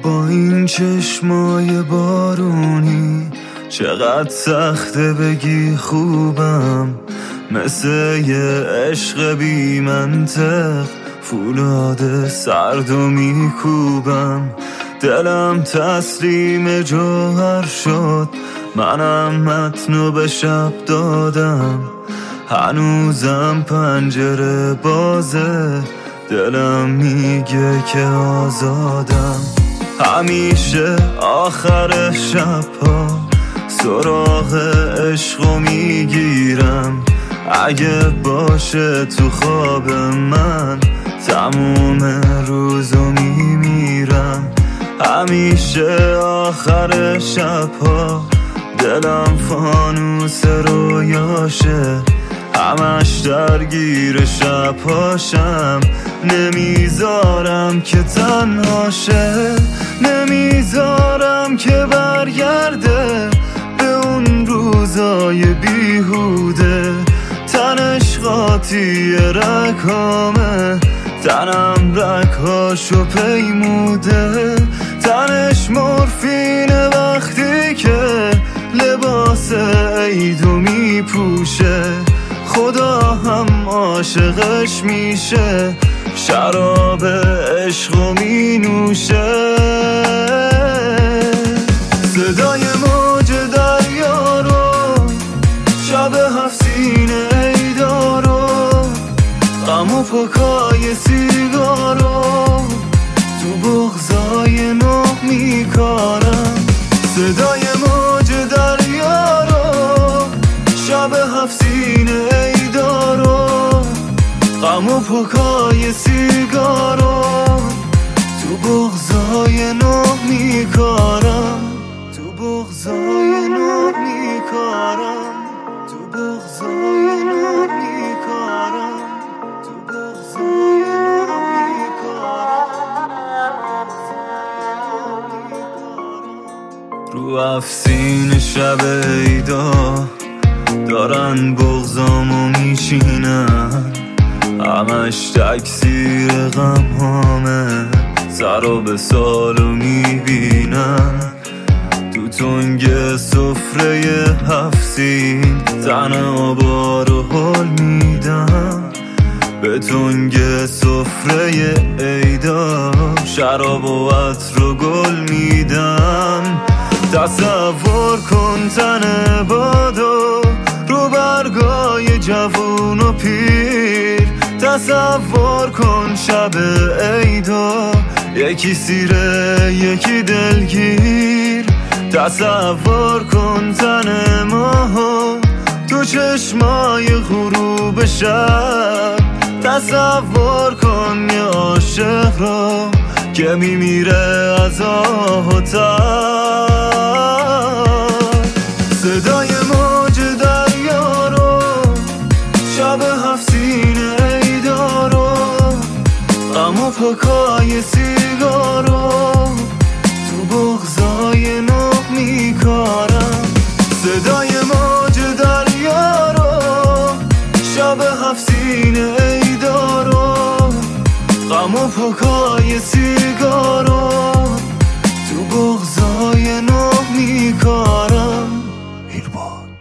با این چشمای بارونی چقدر سخته بگی خوبم، مثل یه عشق بی منطق فولاد سردو میکوبم. دلم تسلیم جوهر شد، منم متنو به شب دادم. هنوزم پنجره بازه، دلم میگه که آزادم. همیشه آخر شبها سراغ عشقو میگیرم، اگه باشه تو خواب من تموم روزو میمیرم. همیشه آخر شبها دلم فانوس رویاشه، همش درگیر شبهاشم. نمیذارم که تنهاشه، نمیذارم که برگرده به اون روزای بیهوده. تنش قاطی رگامه، تنم رگهاشو پیموده. تنش مورفینه وقتی که لباس عیدو میپوشه. خدا هم عاشقش میشه، شراب عشقو مینوشه. صدای موج دریا رو، شب هفت سینه عیدا رو، غم و پکای سیگارو تو بغضای نو میکارم. صدای موج دریا رو، شب هفت سینه عیدا رو، غم و پکای سیگارو تو بغضای نو میکارم. تو بغضای نو میکارم، تو بغضای نو میکارم، تو بغضای نو میکارم. رو افسین شب عیدا دارن بغضامو میشینن، همش تکثیر غم هامه، سر به سالو میبینن. تو تنگ سفره هفت سین تن آبا رو حال میدم. به تنگ سفره عیدا شراب و عطر و گل میدم. تصور کن تن بادو رو برگای جوون و پیر. تصور کن شب عیدا، یکی سیره یکی دلگیر. تصور کن تن ما تو چشمای غروب شب. تصور کن یه عاشق را که میمیره از آه و تب. صدای موج دریا رو، شب هفت سینه عیدا رو، غم و پکای سیگارو تو بغضای نو میکارم. صدای موج دریا رو، شب هفت سینه عیدا رو، غم و پکای سیگارو تو بغضای نو میکارم.